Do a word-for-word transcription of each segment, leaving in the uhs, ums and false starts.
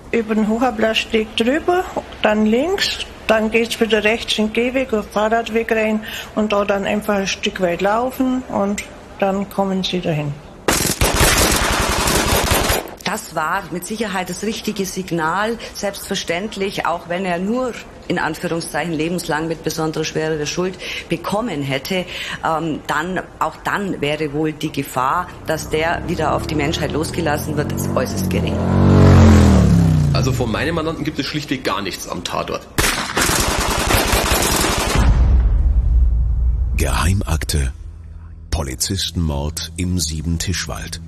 über den Hochblassteg drüber, dann links, dann geht's wieder rechts in den Gehweg, auf den Fahrradweg rein und da dann einfach ein Stück weit laufen und dann kommen sie dahin. Das war mit Sicherheit das richtige Signal, selbstverständlich, auch wenn er nur in Anführungszeichen lebenslang mit besonderer Schwere der Schuld bekommen hätte, ähm, dann auch dann wäre wohl die Gefahr, dass der wieder auf die Menschheit losgelassen wird, äußerst gering. Also von meinem Mandanten gibt es schlichtweg gar nichts am Tatort. Geheimakte. Polizistenmord im Siebentischwald.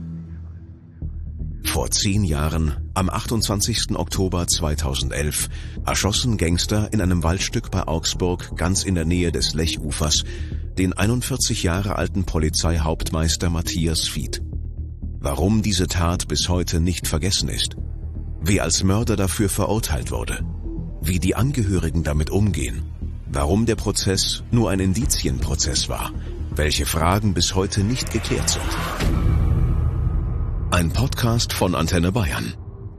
Vor zehn Jahren, am achtundzwanzigsten Oktober zweitausendelf, erschossen Gangster in einem Waldstück bei Augsburg, ganz in der Nähe des Lechufers, den einundvierzig Jahre alten Polizeihauptmeister Matthias Fied. Warum diese Tat bis heute nicht vergessen ist, wer als Mörder dafür verurteilt wurde, wie die Angehörigen damit umgehen, warum der Prozess nur ein Indizienprozess war, welche Fragen bis heute nicht geklärt sind. Ein Podcast von Antenne Bayern.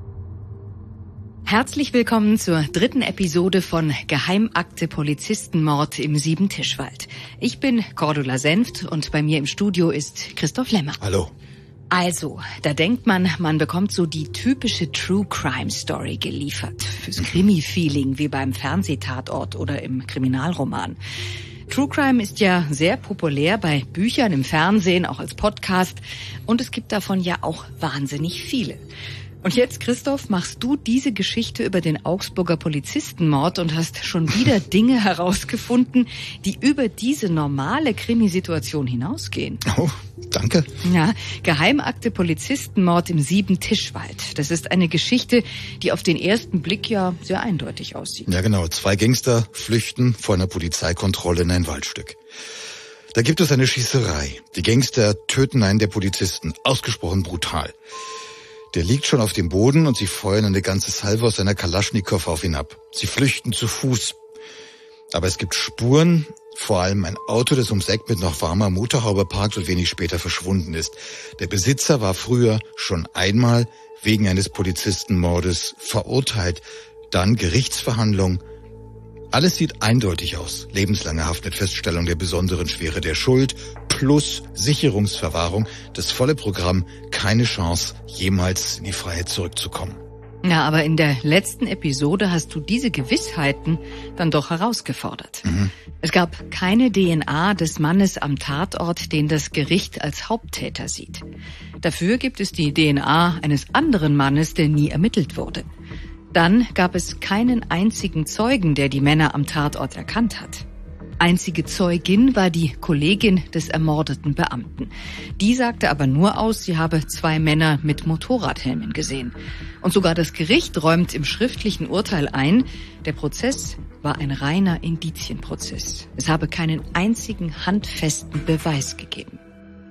Herzlich willkommen zur dritten Episode von Geheimakte Polizistenmord im Siebentischwald. Ich bin Cordula Senft und bei mir im Studio ist Christoph Lemmer. Hallo. Also, da denkt man, man bekommt so die typische True-Crime-Story geliefert. Fürs Krimi-Feeling wie beim Fernsehtatort oder im Kriminalroman. True Crime ist ja sehr populär bei Büchern, im Fernsehen, auch als Podcast. Und es gibt davon ja auch wahnsinnig viele. Und jetzt, Christoph, machst du diese Geschichte über den Augsburger Polizistenmord und hast schon wieder Dinge herausgefunden, die über diese normale Krimisituation hinausgehen. Oh, danke. Ja, Geheimakte Polizistenmord im Siebentischwald. Das ist eine Geschichte, die auf den ersten Blick ja sehr eindeutig aussieht. Ja, genau. Zwei Gangster flüchten vor einer Polizeikontrolle in ein Waldstück. Da gibt es eine Schießerei. Die Gangster töten einen der Polizisten. Ausgesprochen brutal. Der liegt schon auf dem Boden und sie feuern eine ganze Salve aus einer Kalaschnikow auf ihn ab. Sie flüchten zu Fuß. Aber es gibt Spuren, vor allem ein Auto, das ums Eck mit noch warmer Motorhaube parkt und wenig später verschwunden ist. Der Besitzer war früher schon einmal wegen eines Polizistenmordes verurteilt. Dann Gerichtsverhandlung. Alles sieht eindeutig aus. Lebenslange Haft mit Feststellung der besonderen Schwere der Schuld plus Sicherungsverwahrung. Das volle Programm, keine Chance, jemals in die Freiheit zurückzukommen. Ja, aber in der letzten Episode hast du diese Gewissheiten dann doch herausgefordert. Mhm. Es gab keine D N A des Mannes am Tatort, den das Gericht als Haupttäter sieht. Dafür gibt es die D N A eines anderen Mannes, der nie ermittelt wurde. Dann gab es keinen einzigen Zeugen, der die Männer am Tatort erkannt hat. Einzige Zeugin war die Kollegin des ermordeten Beamten. Die sagte aber nur aus, sie habe zwei Männer mit Motorradhelmen gesehen. Und sogar das Gericht räumt im schriftlichen Urteil ein, der Prozess war ein reiner Indizienprozess. Es habe keinen einzigen handfesten Beweis gegeben.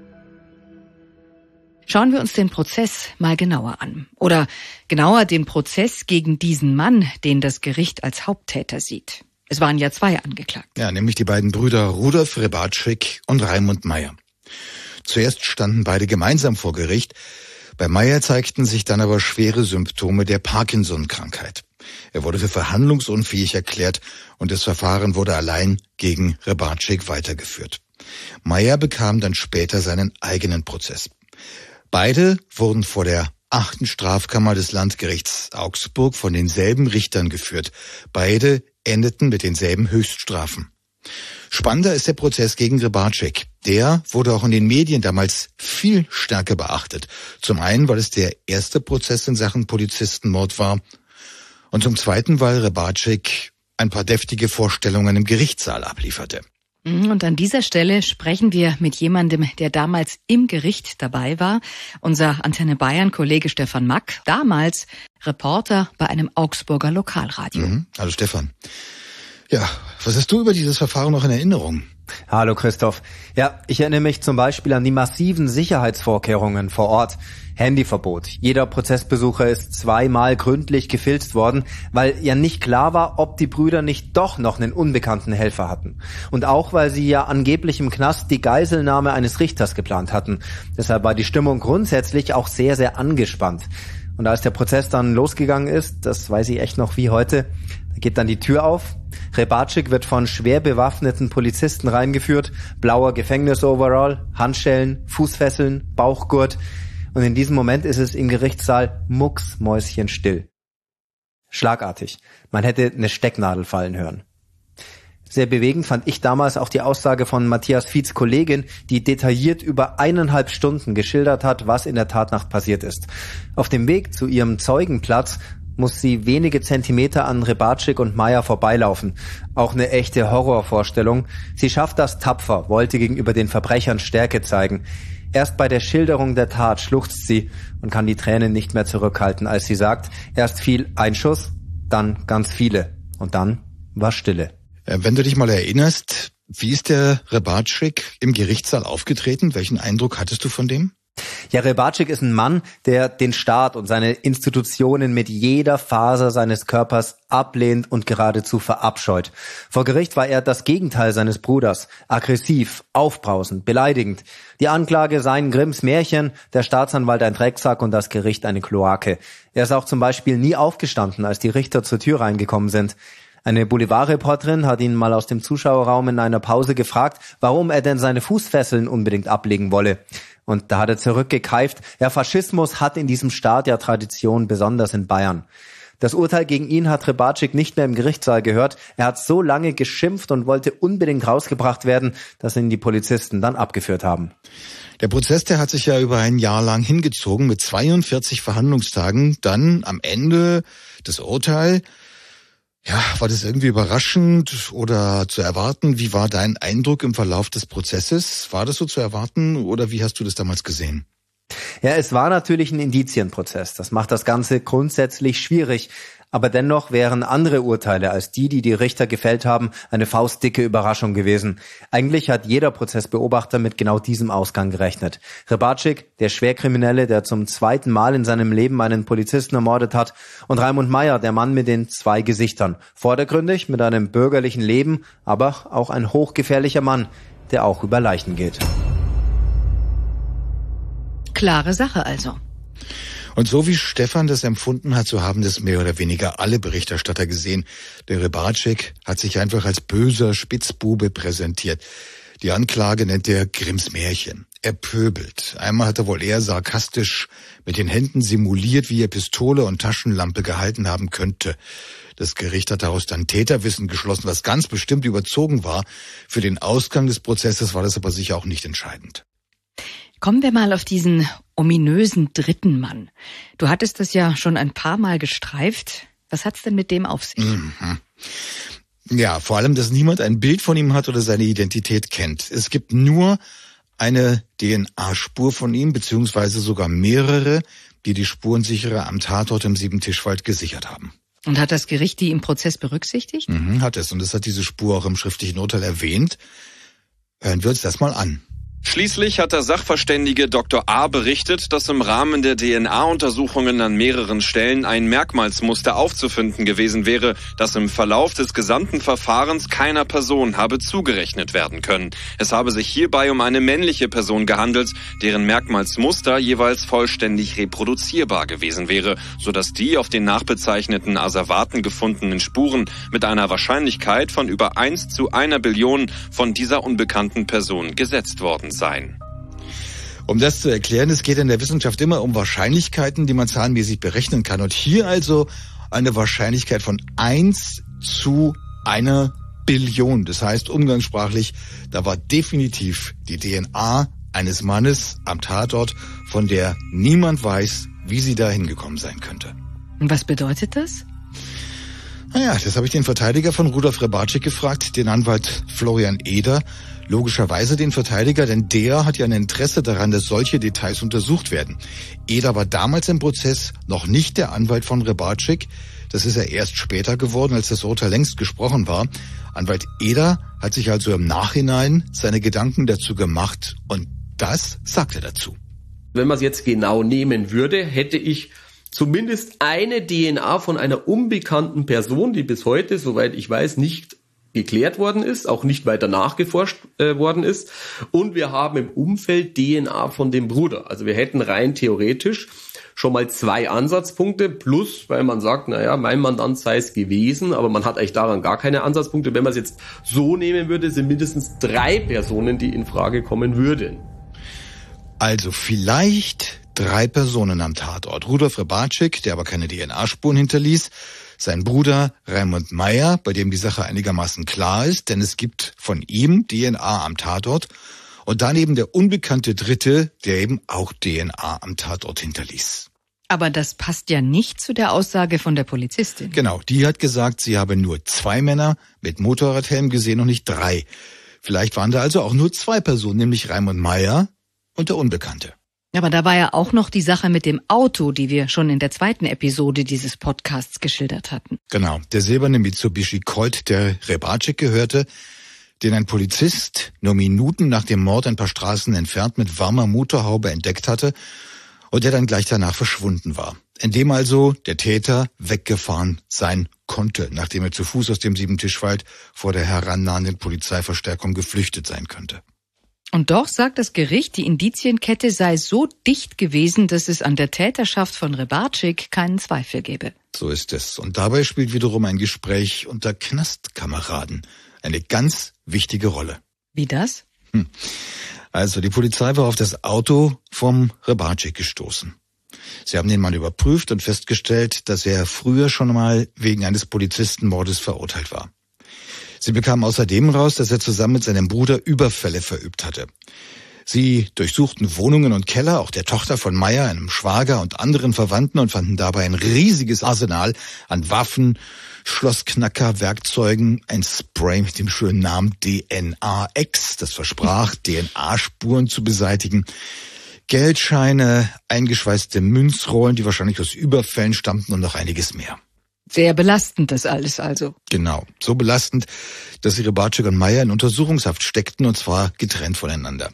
Schauen wir uns den Prozess mal genauer an. Oder genauer den Prozess gegen diesen Mann, den das Gericht als Haupttäter sieht. Es waren ja zwei angeklagt. Ja, nämlich die beiden Brüder Rudolf Rebatschik und Raimund Meyer. Zuerst standen beide gemeinsam vor Gericht. Bei Meyer zeigten sich dann aber schwere Symptome der Parkinson-Krankheit. Er wurde für verhandlungsunfähig erklärt und das Verfahren wurde allein gegen Rebatschik weitergeführt. Meyer bekam dann später seinen eigenen Prozess. Beide wurden vor der achten Strafkammer des Landgerichts Augsburg von denselben Richtern geführt. Beide endeten mit denselben Höchststrafen. Spannender ist der Prozess gegen Rebatschik. Der wurde auch in den Medien damals viel stärker beachtet. Zum einen, weil es der erste Prozess in Sachen Polizistenmord war und zum zweiten, weil Rebatschik ein paar deftige Vorstellungen im Gerichtssaal ablieferte. Und an dieser Stelle sprechen wir mit jemandem, der damals im Gericht dabei war. Unser Antenne Bayern-Kollege Stefan Mack, damals Reporter bei einem Augsburger Lokalradio. Mhm. Hallo Stefan. Ja, was hast du über dieses Verfahren noch in Erinnerung? Hallo Christoph. Ja, ich erinnere mich zum Beispiel an die massiven Sicherheitsvorkehrungen vor Ort. Handyverbot. Jeder Prozessbesucher ist zweimal gründlich gefilzt worden, weil ja nicht klar war, ob die Brüder nicht doch noch einen unbekannten Helfer hatten. Und auch, weil sie ja angeblich im Knast die Geiselnahme eines Richters geplant hatten. Deshalb war die Stimmung grundsätzlich auch sehr, sehr angespannt. Und als der Prozess dann losgegangen ist, das weiß ich echt noch wie heute, da geht dann die Tür auf. Hrebačík wird von schwer bewaffneten Polizisten reingeführt, blauer Gefängnisoverall, Handschellen, Fußfesseln, Bauchgurt. Und in diesem Moment ist es im Gerichtssaal mucksmäuschenstill. Schlagartig. Man hätte eine Stecknadel fallen hören. Sehr bewegend fand ich damals auch die Aussage von Matthias Viehts Kollegin, die detailliert über eineinhalb Stunden geschildert hat, was in der Tatnacht passiert ist. Auf dem Weg zu ihrem Zeugenplatz muss sie wenige Zentimeter an Hrebačík und Meyer vorbeilaufen. Auch eine echte Horrorvorstellung. Sie schafft das tapfer, wollte gegenüber den Verbrechern Stärke zeigen. Erst bei der Schilderung der Tat schluchzt sie und kann die Tränen nicht mehr zurückhalten, als sie sagt, erst fiel ein Schuss, dann ganz viele und dann war Stille. Wenn du dich mal erinnerst, wie ist der Hrebačík im Gerichtssaal aufgetreten? Welchen Eindruck hattest du von dem? Ja, Hrebačík ist ein Mann, der den Staat und seine Institutionen mit jeder Faser seines Körpers ablehnt und geradezu verabscheut. Vor Gericht war er das Gegenteil seines Bruders. Aggressiv, aufbrausend, beleidigend. Die Anklage seien Grimms Märchen, der Staatsanwalt ein Drecksack und das Gericht eine Kloake. Er ist auch zum Beispiel nie aufgestanden, als die Richter zur Tür reingekommen sind. Eine Boulevardreporterin hat ihn mal aus dem Zuschauerraum in einer Pause gefragt, warum er denn seine Fußfesseln unbedingt ablegen wolle. Und da hat er zurückgekeift, ja, Faschismus hat in diesem Staat ja Tradition, besonders in Bayern. Das Urteil gegen ihn hat Hrebačík nicht mehr im Gerichtssaal gehört. Er hat so lange geschimpft und wollte unbedingt rausgebracht werden, dass ihn die Polizisten dann abgeführt haben. Der Prozess, der hat sich ja über ein Jahr lang hingezogen mit zweiundvierzig Verhandlungstagen. Dann am Ende das Urteil. Ja, war das irgendwie überraschend oder zu erwarten? Wie war dein Eindruck im Verlauf des Prozesses? War das so zu erwarten oder wie hast du das damals gesehen? Ja, es war natürlich ein Indizienprozess. Das macht das Ganze grundsätzlich schwierig. Aber dennoch wären andere Urteile als die, die die Richter gefällt haben, eine faustdicke Überraschung gewesen. Eigentlich hat jeder Prozessbeobachter mit genau diesem Ausgang gerechnet. Hrebačík, der Schwerkriminelle, der zum zweiten Mal in seinem Leben einen Polizisten ermordet hat, und Raimund Meyer, der Mann mit den zwei Gesichtern. Vordergründig mit einem bürgerlichen Leben, aber auch ein hochgefährlicher Mann, der auch über Leichen geht. Klare Sache also. Und so wie Stefan das empfunden hat, so haben das mehr oder weniger alle Berichterstatter gesehen. Der Hrebačík hat sich einfach als böser Spitzbube präsentiert. Die Anklage nennt er Grimms Märchen. Er pöbelt. Einmal hat er wohl eher sarkastisch mit den Händen simuliert, wie er Pistole und Taschenlampe gehalten haben könnte. Das Gericht hat daraus dann Täterwissen geschlossen, was ganz bestimmt überzogen war. Für den Ausgang des Prozesses war das aber sicher auch nicht entscheidend. Kommen wir mal auf diesen ominösen dritten Mann. Du hattest das ja schon ein paar Mal gestreift. Was hat's denn mit dem auf sich? Mhm. Ja, vor allem, dass niemand ein Bild von ihm hat oder seine Identität kennt. Es gibt nur eine D N A-Spur von ihm, beziehungsweise sogar mehrere, die die Spurensicherer am Tatort im Siebentischwald gesichert haben. Und hat das Gericht die im Prozess berücksichtigt? Mhm, hat es. Und es hat diese Spur auch im schriftlichen Urteil erwähnt. Hören wir uns das mal an. Schließlich hat der Sachverständige Doktor A. berichtet, dass im Rahmen der D N A-Untersuchungen an mehreren Stellen ein Merkmalsmuster aufzufinden gewesen wäre, das im Verlauf des gesamten Verfahrens keiner Person habe zugerechnet werden können. Es habe sich hierbei um eine männliche Person gehandelt, deren Merkmalsmuster jeweils vollständig reproduzierbar gewesen wäre, sodass die auf den nachbezeichneten Asservaten gefundenen Spuren mit einer Wahrscheinlichkeit von über eins zu einer Billion von dieser unbekannten Person gesetzt worden sein. Um das zu erklären, es geht in der Wissenschaft immer um Wahrscheinlichkeiten, die man zahlenmäßig berechnen kann. Und hier also eine Wahrscheinlichkeit von eins zu einer Billion. Das heißt umgangssprachlich, da war definitiv die D N A eines Mannes am Tatort, von der niemand weiß, wie sie da hingekommen sein könnte. Und was bedeutet das? Naja, das habe ich den Verteidiger von Rudolf Hrebačík gefragt, den Anwalt Florian Eder. Logischerweise den Verteidiger, denn der hat ja ein Interesse daran, dass solche Details untersucht werden. Eder war damals im Prozess noch nicht der Anwalt von Hrebačík. Das ist er erst später geworden, als das Urteil längst gesprochen war. Anwalt Eder hat sich also im Nachhinein seine Gedanken dazu gemacht und das sagt er dazu. Wenn man es jetzt genau nehmen würde, hätte ich zumindest eine D N A von einer unbekannten Person, die bis heute, soweit ich weiß, nicht geklärt worden ist, auch nicht weiter nachgeforscht äh, worden ist. Und wir haben im Umfeld D N A von dem Bruder. Also wir hätten rein theoretisch schon mal zwei Ansatzpunkte, plus, weil man sagt, naja, mein Mandant sei es gewesen, aber man hat eigentlich daran gar keine Ansatzpunkte. Wenn man es jetzt so nehmen würde, sind mindestens drei Personen, die in Frage kommen würden. Also vielleicht drei Personen am Tatort. Rudolf Hrebatschek, der aber keine D N A-Spuren hinterließ, sein Bruder Raimund Meyer, bei dem die Sache einigermaßen klar ist, denn es gibt von ihm D N A am Tatort, und dann eben der unbekannte Dritte, der eben auch D N A am Tatort hinterließ. Aber das passt ja nicht zu der Aussage von der Polizistin. Genau, die hat gesagt, sie habe nur zwei Männer mit Motorradhelm gesehen und nicht drei. Vielleicht waren da also auch nur zwei Personen, nämlich Raimund Meyer und der Unbekannte. Aber da war ja auch noch die Sache mit dem Auto, die wir schon in der zweiten Episode dieses Podcasts geschildert hatten. Genau, der silberne Mitsubishi Colt, der Hrebatschek gehörte, den ein Polizist nur Minuten nach dem Mord ein paar Straßen entfernt mit warmer Motorhaube entdeckt hatte und der dann gleich danach verschwunden war. In dem also der Täter weggefahren sein konnte, nachdem er zu Fuß aus dem Siebentischwald vor der herannahenden Polizeiverstärkung geflüchtet sein könnte. Und doch sagt das Gericht, die Indizienkette sei so dicht gewesen, dass es an der Täterschaft von Hrebatschek keinen Zweifel gäbe. So ist es. Und dabei spielt wiederum ein Gespräch unter Knastkameraden eine ganz wichtige Rolle. Wie das? Hm. Also die Polizei war auf das Auto vom Hrebatschek gestoßen. Sie haben den Mann überprüft und festgestellt, dass er früher schon mal wegen eines Polizistenmordes verurteilt war. Sie bekamen außerdem raus, dass er zusammen mit seinem Bruder Überfälle verübt hatte. Sie durchsuchten Wohnungen und Keller, auch der Tochter von Meyer, einem Schwager und anderen Verwandten, und fanden dabei ein riesiges Arsenal an Waffen, Schlossknacker, Werkzeugen, ein Spray mit dem schönen Namen D N A X, das versprach, D N A-Spuren zu beseitigen, Geldscheine, eingeschweißte Münzrollen, die wahrscheinlich aus Überfällen stammten, und noch einiges mehr. Sehr belastend das alles also. Genau, so belastend, dass Hrebatschek und Meyer in Untersuchungshaft steckten, und zwar getrennt voneinander.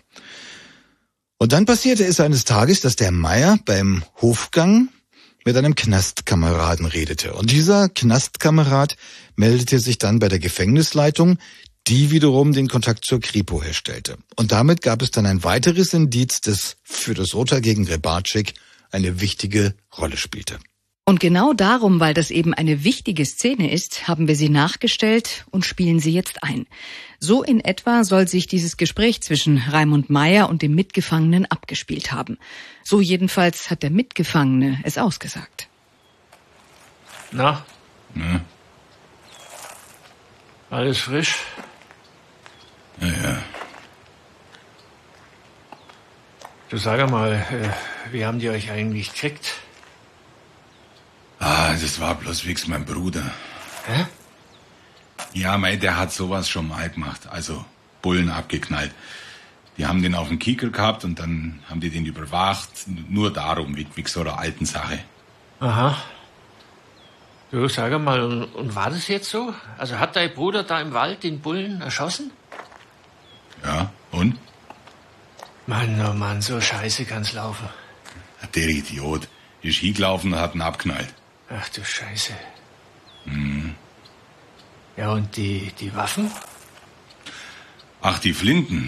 Und dann passierte es eines Tages, dass der Meyer beim Hofgang mit einem Knastkameraden redete. Und dieser Knastkamerad meldete sich dann bei der Gefängnisleitung, die wiederum den Kontakt zur Kripo herstellte. Und damit gab es dann ein weiteres Indiz, das für das Urteil gegen Hrebatschek eine wichtige Rolle spielte. Und genau darum, weil das eben eine wichtige Szene ist, haben wir sie nachgestellt und spielen sie jetzt ein. So in etwa soll sich dieses Gespräch zwischen Raimund Meyer und dem Mitgefangenen abgespielt haben. So jedenfalls hat der Mitgefangene es ausgesagt. Na? Na? Alles frisch? Ja, ja. Du sag mal, äh, wie haben die euch eigentlich gekriegt? Ah, das war bloß wegen meinem Bruder. Hä? Ja, mei, der hat sowas schon mal gemacht. Also Bullen abgeknallt. Die haben den auf dem Kieker gehabt und dann haben die den überwacht. Nur darum, wegen so einer alten Sache. Aha. Du, sag mal, und, und war das jetzt so? Also hat dein Bruder da im Wald den Bullen erschossen? Ja, und? Mann, oh Mann, so scheiße kann's laufen. Der Idiot ist hingelaufen und hat ihn abknallt. Ach du Scheiße. Mhm. Ja, und die, die Waffen? Ach, die Flinten.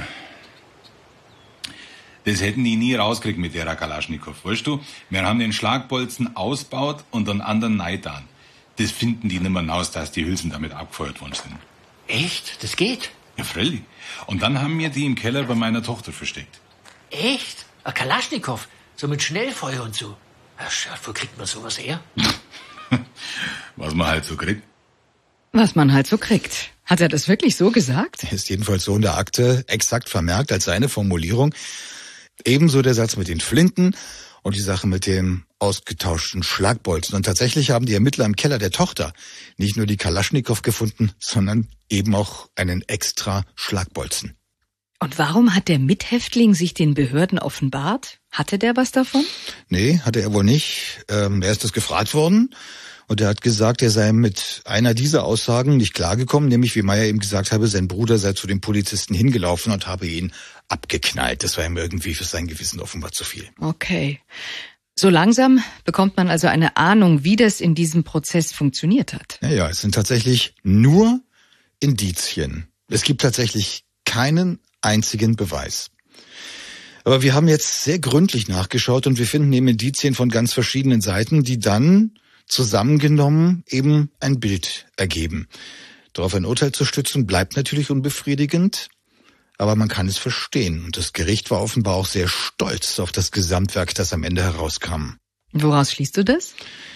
Das hätten die nie rausgekriegt mit der Kalaschnikow, weißt du? Wir haben den Schlagbolzen ausgebaut und einen anderen Neidan. Das finden die nimmer raus, dass die Hülsen damit abgefeuert worden sind. Echt? Das geht? Ja, freilich. Und dann haben wir die im Keller bei meiner Tochter versteckt. Echt? Ein Kalaschnikow? So mit Schnellfeuer und so? Ach, wo kriegt man sowas her? Was man halt so kriegt. Was man halt so kriegt. Hat er das wirklich so gesagt? Ist jedenfalls so in der Akte exakt vermerkt als seine Formulierung. Ebenso der Satz mit den Flinten und die Sache mit dem ausgetauschten Schlagbolzen. Und tatsächlich haben die Ermittler im Keller der Tochter nicht nur die Kalaschnikow gefunden, sondern eben auch einen extra Schlagbolzen. Und warum hat der Mithäftling sich den Behörden offenbart? Hatte der was davon? Nee, hatte er wohl nicht. Ähm, er ist das gefragt worden und er hat gesagt, er sei mit einer dieser Aussagen nicht klargekommen, nämlich wie Meyer ihm gesagt habe, sein Bruder sei zu den Polizisten hingelaufen und habe ihn abgeknallt. Das war ihm irgendwie für sein Gewissen offenbar zu viel. Okay. So langsam bekommt man also eine Ahnung, wie das in diesem Prozess funktioniert hat. Ja, ja, es sind tatsächlich nur Indizien. Es gibt tatsächlich keinen einzigen Beweis. Aber wir haben jetzt sehr gründlich nachgeschaut und wir finden eben Indizien von ganz verschiedenen Seiten, die dann zusammengenommen eben ein Bild ergeben. Darauf ein Urteil zu stützen, bleibt natürlich unbefriedigend, aber man kann es verstehen. Und das Gericht war offenbar auch sehr stolz auf das Gesamtwerk, das am Ende herauskam. Woraus schließt du das?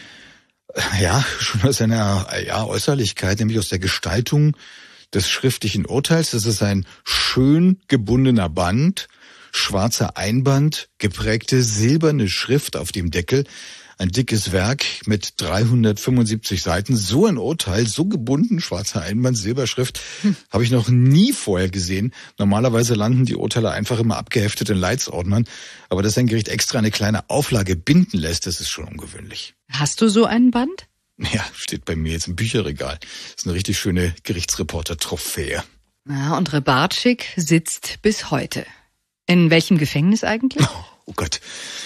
Ja, schon aus einer ja, Äußerlichkeit, nämlich aus der Gestaltung des schriftlichen Urteils. Das ist ein schön gebundener Band, schwarzer Einband, geprägte silberne Schrift auf dem Deckel, ein dickes Werk mit dreihundertfünfundsiebzig Seiten. So ein Urteil, so gebunden, schwarzer Einband, Silberschrift, hm. habe ich noch nie vorher gesehen. Normalerweise landen die Urteile einfach immer abgeheftet in Leitsordnern. Aber dass ein Gericht extra eine kleine Auflage binden lässt, das ist schon ungewöhnlich. Hast du so einen Band? Ja, steht bei mir jetzt im Bücherregal. Das ist eine richtig schöne Gerichtsreporter-Trophäe. Ja, und Hrebatschik sitzt bis heute. In welchem Gefängnis eigentlich? Oh, oh Gott.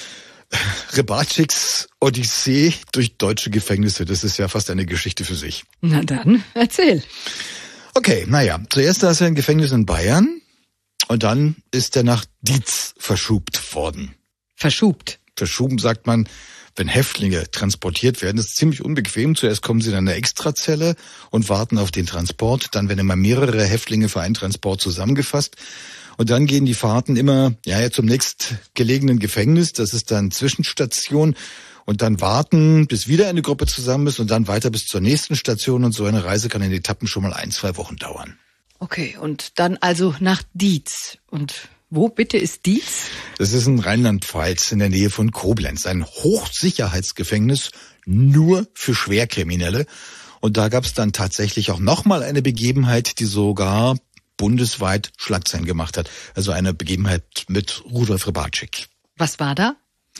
Hrebatschiks Odyssee durch deutsche Gefängnisse, das ist ja fast eine Geschichte für sich. Na dann, erzähl. Okay, naja, zuerst saß er im Gefängnis in Bayern und dann ist er nach Dietz verschubt worden. Verschubt? Verschuben sagt man, wenn Häftlinge transportiert werden. Das ist ziemlich unbequem. Zuerst kommen sie in eine Extrazelle und warten auf den Transport. Dann werden immer mehrere Häftlinge für einen Transport zusammengefasst. Und dann gehen die Fahrten immer ja, ja zum nächstgelegenen Gefängnis. Das ist dann Zwischenstation. Und dann warten, bis wieder eine Gruppe zusammen ist und dann weiter bis zur nächsten Station. Und so eine Reise kann in Etappen schon mal ein, zwei Wochen dauern. Okay, und dann also nach Dietz. Und wo bitte ist Dietz? Das ist in Rheinland-Pfalz in der Nähe von Koblenz. Ein Hochsicherheitsgefängnis nur für Schwerkriminelle. Und da gab es dann tatsächlich auch nochmal eine Begebenheit, die sogar bundesweit Schlagzeilen gemacht hat. Also eine Begebenheit mit Rudolf Hrebatschik. Was war da?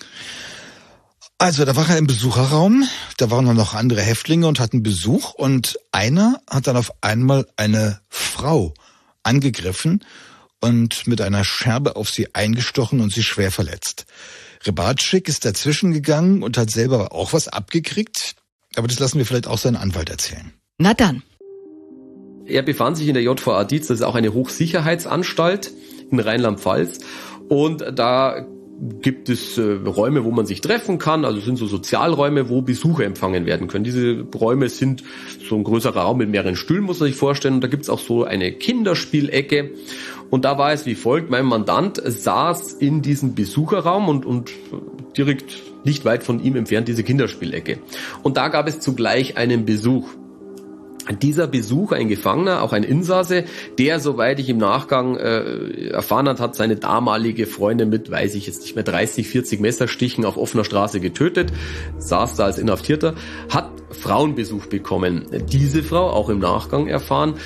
Also da war er im Besucherraum, da waren noch andere Häftlinge und hatten Besuch. Und einer hat dann auf einmal eine Frau angegriffen und mit einer Scherbe auf sie eingestochen und sie schwer verletzt. Hrebatschik ist dazwischen gegangen und hat selber auch was abgekriegt. Aber das lassen wir vielleicht auch seinen Anwalt erzählen. Na dann. Er befand sich in der J V A Dietz, das ist auch eine Hochsicherheitsanstalt in Rheinland-Pfalz. Und da gibt es äh, Räume, wo man sich treffen kann, also sind so Sozialräume, wo Besucher empfangen werden können. Diese Räume sind so ein größerer Raum mit mehreren Stühlen, muss man sich vorstellen. Und da gibt es auch so eine Kinderspielecke. Und da war es wie folgt, mein Mandant saß in diesem Besucherraum und, und direkt nicht weit von ihm entfernt diese Kinderspielecke. Und da gab es zugleich einen Besuch. Dieser Besuch, ein Gefangener, auch ein Insasse, der, soweit ich im Nachgang äh, erfahren hat, hat seine damalige Freundin mit, weiß ich jetzt nicht mehr, dreißig, vierzig Messerstichen auf offener Straße getötet, saß da als Inhaftierter, hat Frauenbesuch bekommen. Diese Frau, auch im Nachgang erfahren,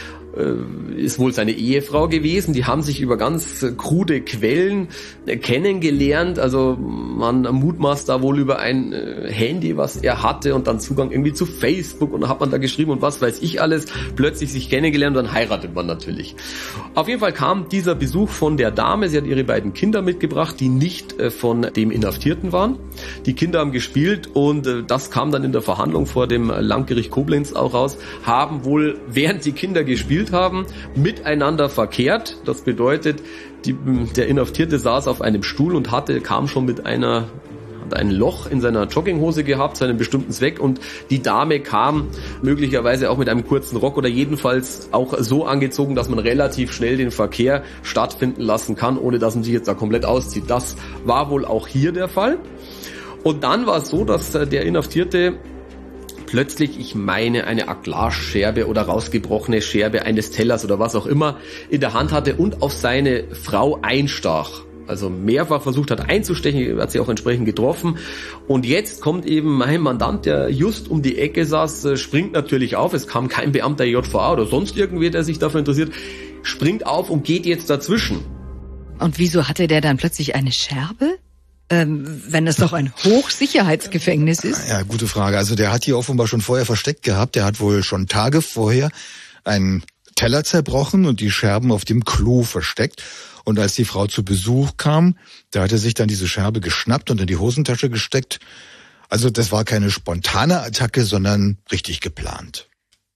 ist wohl seine Ehefrau gewesen. Die haben sich über ganz krude Quellen kennengelernt. Also man mutmaßt da wohl über ein Handy, was er hatte und dann Zugang irgendwie zu Facebook und dann hat man da geschrieben und was weiß ich alles. Plötzlich sich kennengelernt und dann heiratet man natürlich. Auf jeden Fall kam dieser Besuch von der Dame. Sie hat ihre beiden Kinder mitgebracht, die nicht von dem Inhaftierten waren. Die Kinder haben gespielt und das kam dann in der Verhandlung vor dem Landgericht Koblenz auch raus, haben wohl, während die Kinder gespielt haben, miteinander verkehrt. Das bedeutet, die, der Inhaftierte saß auf einem Stuhl und hatte, kam schon mit einer, hat ein Loch in seiner Jogginghose gehabt, zu einem bestimmten Zweck, und die Dame kam möglicherweise auch mit einem kurzen Rock oder jedenfalls auch so angezogen, dass man relativ schnell den Verkehr stattfinden lassen kann, ohne dass man sich jetzt da komplett auszieht. Das war wohl auch hier der Fall. Und dann war es so, dass der Inhaftierte plötzlich, ich meine, eine Aglarscherbe oder rausgebrochene Scherbe eines Tellers oder was auch immer in der Hand hatte und auf seine Frau einstach. Also mehrfach versucht hat einzustechen, hat sie auch entsprechend getroffen. Und jetzt kommt eben mein Mandant, der just um die Ecke saß, springt natürlich auf. Es kam kein Beamter J V A oder sonst irgendwer, der sich dafür interessiert, springt auf und geht jetzt dazwischen. Und wieso hatte der dann plötzlich eine Scherbe? Ähm, wenn es doch ein Hochsicherheitsgefängnis ist? Ja, gute Frage. Also der hat die offenbar schon vorher versteckt gehabt. Der hat wohl schon Tage vorher einen Teller zerbrochen und die Scherben auf dem Klo versteckt. Und als die Frau zu Besuch kam, da hat er sich dann diese Scherbe geschnappt und in die Hosentasche gesteckt. Also das war keine spontane Attacke, sondern richtig geplant.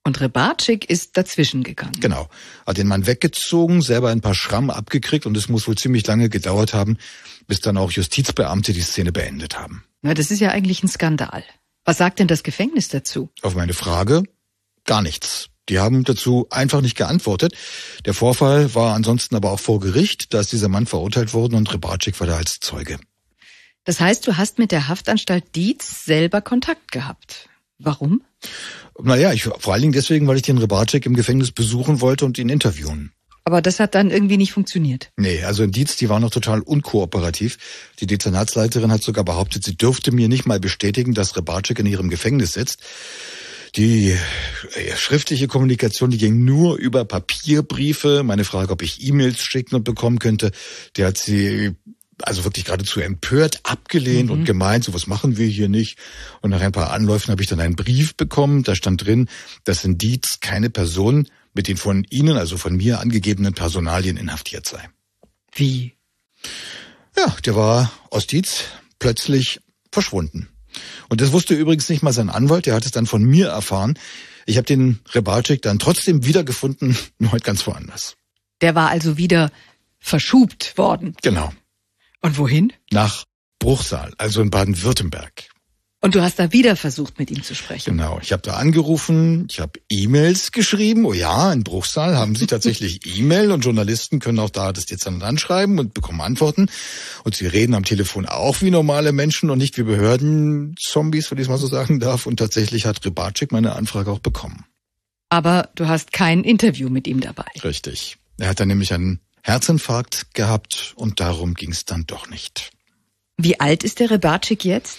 Und Hrebarczyk ist dazwischen gegangen. Genau. Hat den Mann weggezogen, selber ein paar Schramm abgekriegt und es muss wohl ziemlich lange gedauert haben, bis dann auch Justizbeamte die Szene beendet haben. Na, das ist ja eigentlich ein Skandal. Was sagt denn das Gefängnis dazu? Auf meine Frage gar nichts. Die haben dazu einfach nicht geantwortet. Der Vorfall war ansonsten aber auch vor Gericht. Da ist dieser Mann verurteilt worden und Hrebarczyk war da als Zeuge. Das heißt, du hast mit der Haftanstalt Dietz selber Kontakt gehabt. Warum? Naja, ich, vor allen Dingen deswegen, weil ich den Hrebarczyk im Gefängnis besuchen wollte und ihn interviewen. Aber das hat dann irgendwie nicht funktioniert. Nee, also in Dietz, die war noch total unkooperativ. Die Dezernatsleiterin hat sogar behauptet, sie dürfte mir nicht mal bestätigen, dass Hrebarczyk in ihrem Gefängnis sitzt. Die äh, schriftliche Kommunikation, die ging nur über Papierbriefe. Meine Frage, ob ich E-Mails schicken und bekommen könnte, die hat sie also wirklich geradezu empört abgelehnt mhm. und gemeint, so was machen wir hier nicht. Und nach ein paar Anläufen habe ich dann einen Brief bekommen, da stand drin, dass in Dietz keine Person mit den von Ihnen, also von mir angegebenen Personalien inhaftiert sei. Wie? Ja, der war aus Dietz plötzlich verschwunden. Und das wusste übrigens nicht mal sein Anwalt, der hat es dann von mir erfahren. Ich habe den Hrebarczyk dann trotzdem wiedergefunden, nur heute ganz woanders. Der war also wieder verschubt worden? Genau. Und wohin? Nach Bruchsal, also in Baden-Württemberg. Und du hast da wieder versucht, mit ihm zu sprechen? Genau, ich habe da angerufen, ich habe E-Mails geschrieben. Oh ja, in Bruchsal haben sie tatsächlich E-Mail und Journalisten können auch da das Dezernat anschreiben und bekommen Antworten. Und sie reden am Telefon auch wie normale Menschen und nicht wie Behörden-Zombies, wenn ich es mal so sagen darf. Und tatsächlich hat Hrebarczyk meine Anfrage auch bekommen. Aber du hast kein Interview mit ihm dabei? Richtig. Er hat dann nämlich einen Herzinfarkt gehabt und darum ging es dann doch nicht. Wie alt ist der Hrebarczyk jetzt?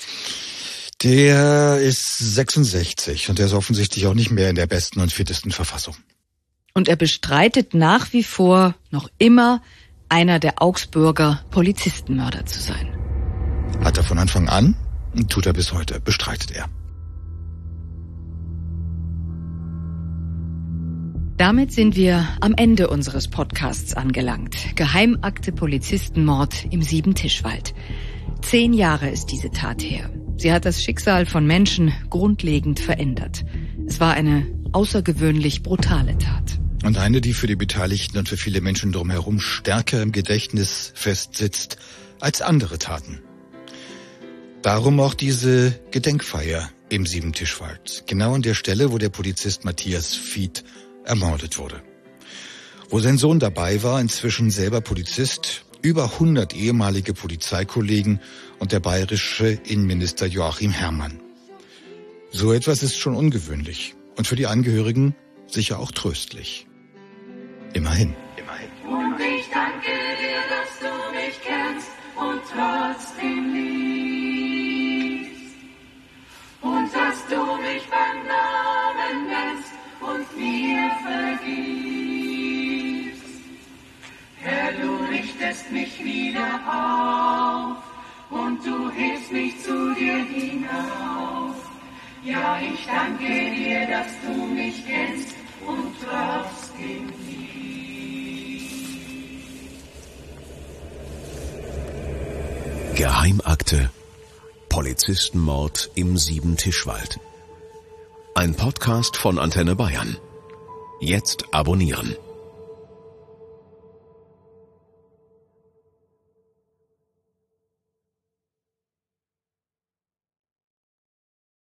Der ist sechsundsechzig und der ist offensichtlich auch nicht mehr in der besten und fittesten Verfassung. Und er bestreitet nach wie vor noch immer, einer der Augsburger Polizistenmörder zu sein. Hat er von Anfang an und tut er bis heute, bestreitet er. Damit sind wir am Ende unseres Podcasts angelangt. Geheimakte Polizistenmord im Siebentischwald. Zehn Jahre ist diese Tat her. Sie hat das Schicksal von Menschen grundlegend verändert. Es war eine außergewöhnlich brutale Tat. Und eine, die für die Beteiligten und für viele Menschen drumherum stärker im Gedächtnis festsitzt als andere Taten. Darum auch diese Gedenkfeier im Siebentischwald. Genau an der Stelle, wo der Polizist Matthias Fied ermordet wurde. Wo sein Sohn dabei war, inzwischen selber Polizist, über hundert ehemalige Polizeikollegen und der bayerische Innenminister Joachim Herrmann. So etwas ist schon ungewöhnlich und für die Angehörigen sicher auch tröstlich. Immerhin. Immerhin. Und ich danke dir, dass du mich kennst und trotzdem liebst. Und dass du mich beim Namen nennst und mir vergibst. Herr, du richtest mich wieder auf und du hebst mich zu dir hinauf. Ja, ich danke dir, dass du mich kennst und trotzdem liebst. Geheimakte. Polizistenmord im Siebentischwald. Ein Podcast von Antenne Bayern. Jetzt abonnieren.